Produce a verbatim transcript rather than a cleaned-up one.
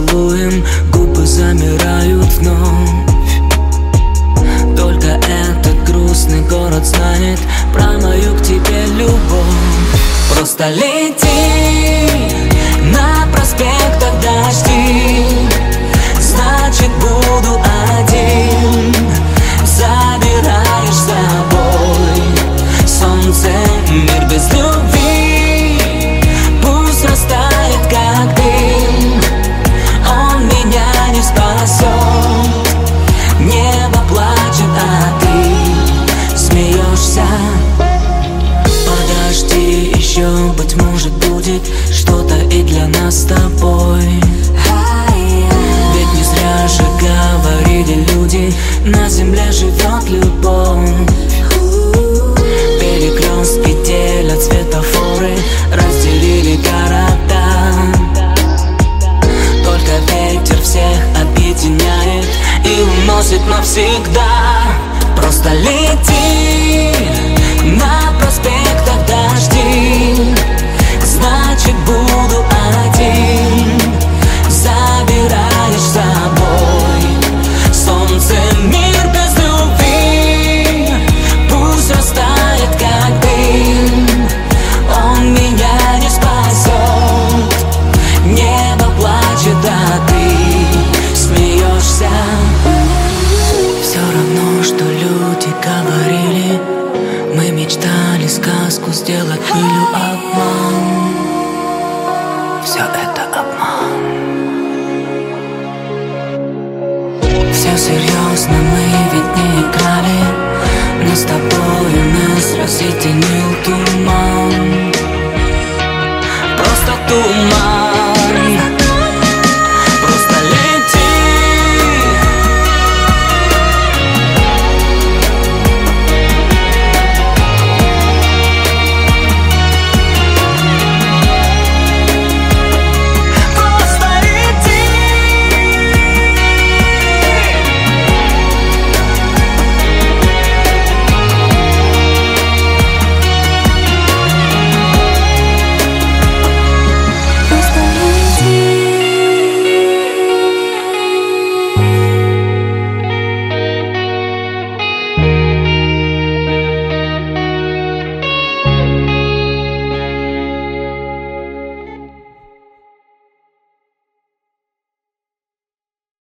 поцелуем губы замирают вновь. Только этот грустный город знает про мою к тебе любовь. Просто лети на проспектах дожди, значит буду один. Забираешь с собой солнце, мир без любви пусть растает как дым. Он меня не спасет, небо плачет, а ты смеешься. Подожди еще, быть может будет что-то и для нас с тобой. Ведь не зря же говорили люди, на земле живет любовь. Перекрестки делят светофоры, разделили города. Только ветер всех объединяет и уносит навсегда. Просто лети на проспектах дожди, значит буду один. Забираешь с собой солнце, мир без любви пусть растает как дым. Он меня не спасет, небо плачет, а ты смеешься. Все равно, что люди говорили, мы мечтали сказку сделать пылью обман. Все это обман. Все серьезно, мы ведь не играли, но с тобою нас разъединили.